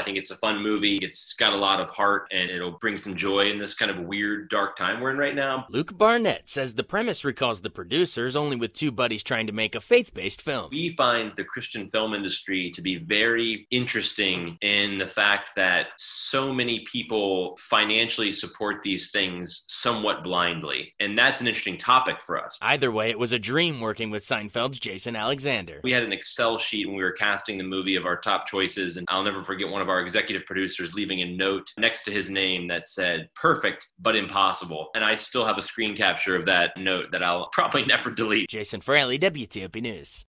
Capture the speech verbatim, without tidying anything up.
I think it's a fun movie. It's got a lot of heart, and it'll bring some joy in this kind of weird, dark time we're in right now. Luke Barnett says the premise recalls the producers, only with two buddies trying to make a faith-based film. We find the Christian film industry to be very interesting in the fact that so many people financially support these things somewhat blindly. And that's an interesting topic for us. Either way, it was a dream working with Seinfeld's Jason Alexander. We had an Excel sheet when we were casting the movie of our top choices, and I'll never forget one of our executive producers leaving a note next to his name that said, "Perfect, but impossible." And I still have a screen capture of that note that I'll probably never delete. Jason Fraley, W T O P News.